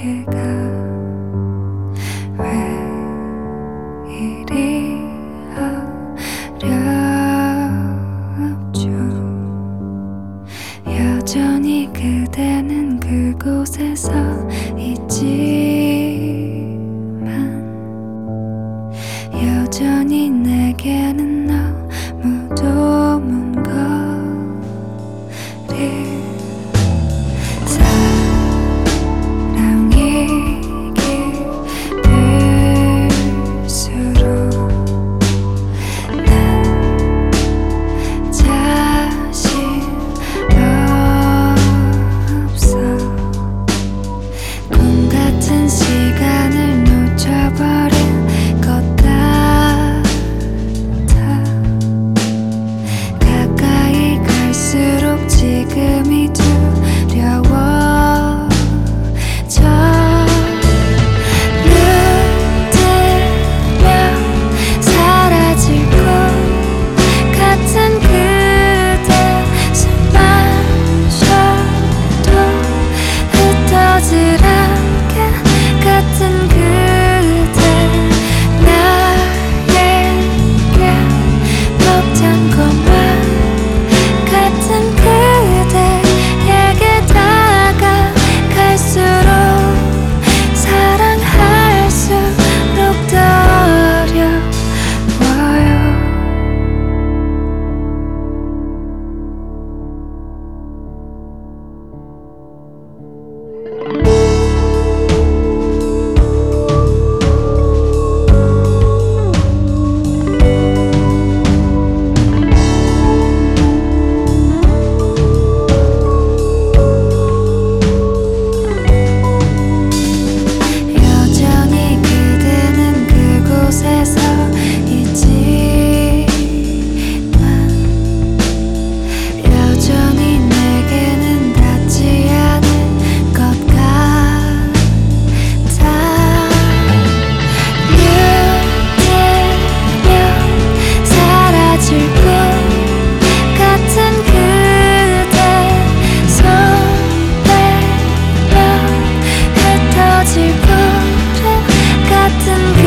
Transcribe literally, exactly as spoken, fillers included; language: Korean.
그가 왜 이리 어렵죠. 여전히 그대는 그곳에서 있지만 여전히 내게는 너무도 먼 거리. 사랑이 깊을수록 난 자신 없어. 꿈 같은 시간을 놓쳐버린 것 같아. 가까이 갈수록 지금이 두려워져. 눈 뜨면 사라질 것 같은 그대, 숨만 쉬어도 흩어질 않게 같은 그대, 나에게 벅찬 것만 같은 그대에게 다가갈수록 사랑할수록 더 어려워요. 여전히 그대는 그곳에서 있지만 여전히 내게는 닿지 않을 것 같아. 눈 뜨면 사라질 것 같은 그대, 손 빼면 흩어질 거를 같은